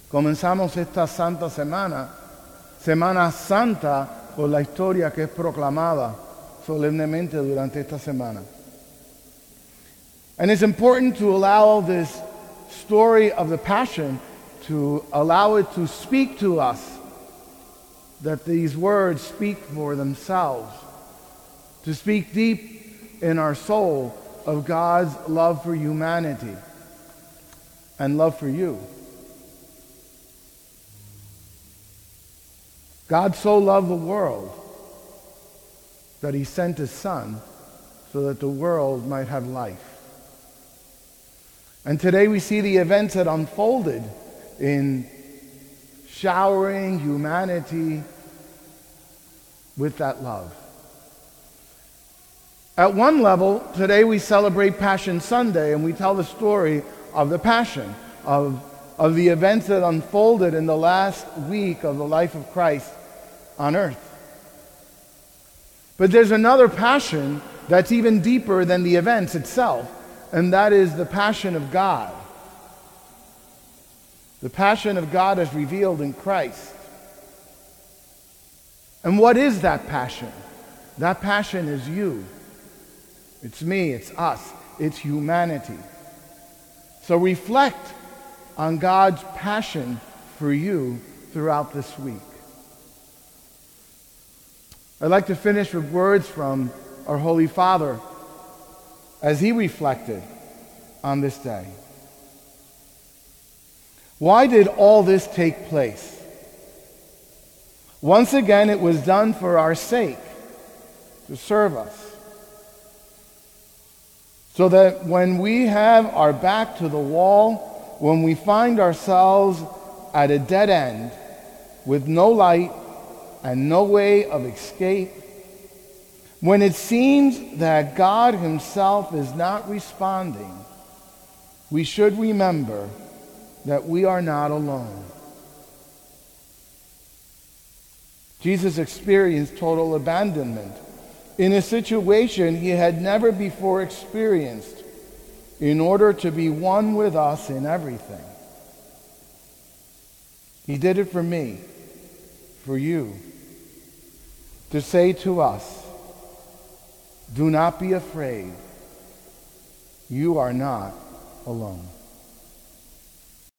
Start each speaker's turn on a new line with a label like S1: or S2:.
S1: Comenzamos esta Santa Semana, Semana Santa, por la historia que es proclamada solemnemente durante esta semana. And it's important to allow this story of the Passion, to allow it to speak to us, that these words speak for themselves, to speak deep in our soul of God's love for humanity and love for you. God so loved the world that he sent his Son so that the world might have life. And today we see the events that unfolded in showering humanity with that love. At one level, today we celebrate Passion Sunday and we tell the story of the Passion, of the events that unfolded in the last week of the life of Christ on earth. But there's another passion that's even deeper than the events itself, and that is the passion of God. The passion of God is revealed in Christ. And what is that passion? That passion is you. It's me, it's us, it's humanity. So reflect on God's passion for you throughout this week. I'd like to finish with words from our Holy Father as he reflected on this day. Why did all this take place? Once again, it was done for our sake, to serve us. So that when we have our back to the wall, when we find ourselves at a dead end with no light and no way of escape, when it seems that God himself is not responding, we should remember that we are not alone. Jesus experienced total abandonment in a situation he had never before experienced in order to be one with us in everything. He did it for me, for you, to say to us, do not be afraid. You are not alone.